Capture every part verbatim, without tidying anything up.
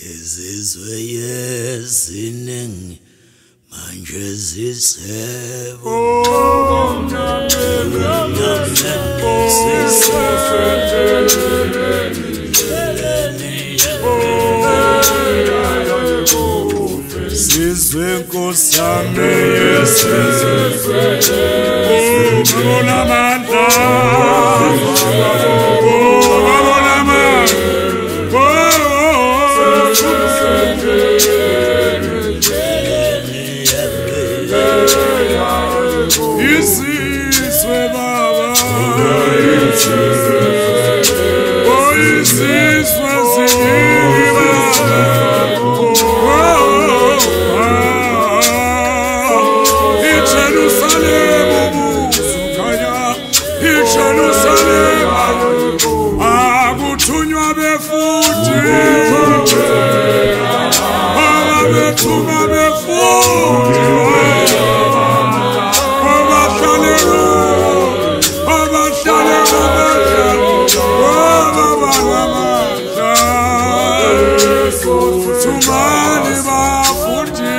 Izizwe yeziningi manje zisebo Sizwe Nkosi yami yesizwe Babona amandla Babona amandla Isizwe baba Oh isizwe siyiba Jerusalem musukaya Jerusalem akuthunywa befuthi abethuma befuthi abahlale abahlale Tumani bafuthi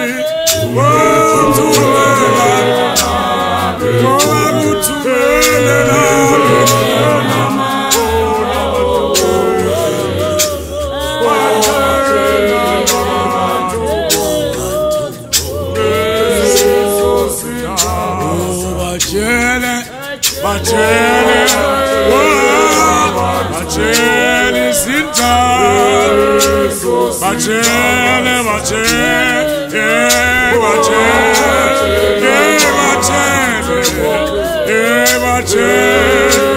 Bachele, bachele, sinta, bachele, bachele, bachele, bachele,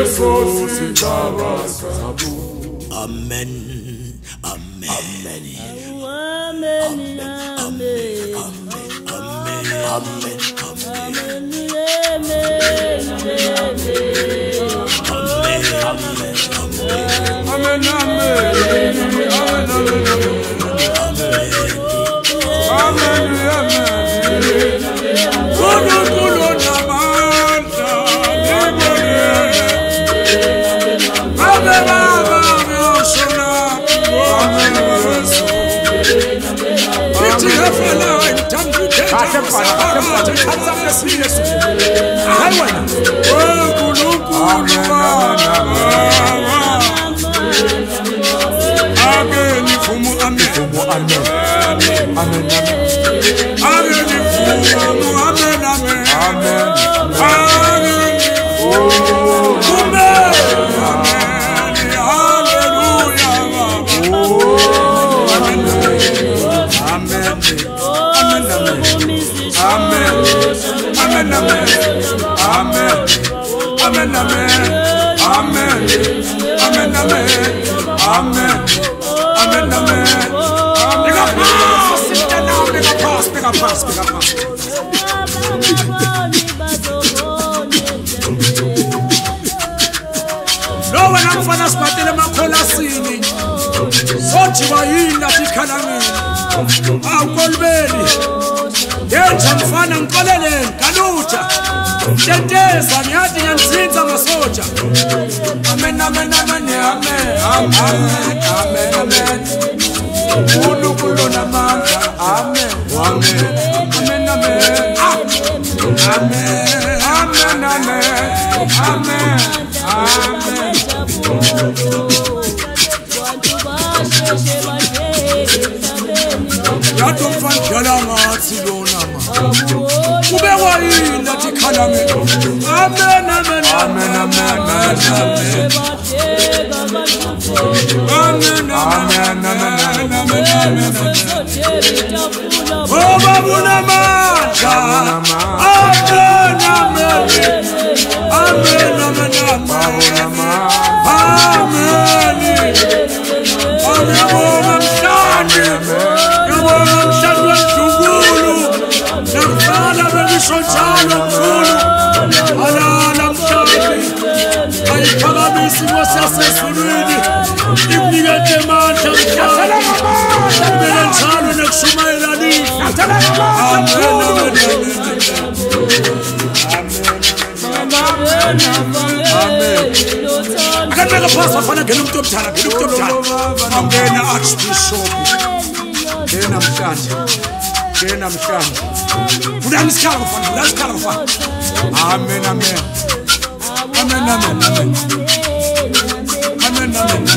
Amen, amen, amen, amen, amen, No when I'm fana spatele makola sini Sochi wa yinda tikhanami Awukolbeli Yenja mfana nkolele kalucha Teteza niyadi nyansinza masoja Amen amen amen amen Amen amen amen Ulu kulo na manga Amen Amen Amen amen Amen Amen Amen Amen Yato mfanjala ngati lonama Ube wa yinda tikhanami Amen Amen Amen Amen Amen Amen Amen Amen Amen Oh babuna manja Amen Amen Amen Amen Amen Amen Amen Soltano mfulu alala mshali ayiphakamisi ngosasesulwini imnikete mandla mshali kumele njalo nekushumayela lifa amen akanaka phasa fana ngena umuntu omdala ngena umuntu omdala angena archbishop namhlanje ke namhlanje udani isikhala mfana udani isikhala mfana amen amen amen amen amen amen amen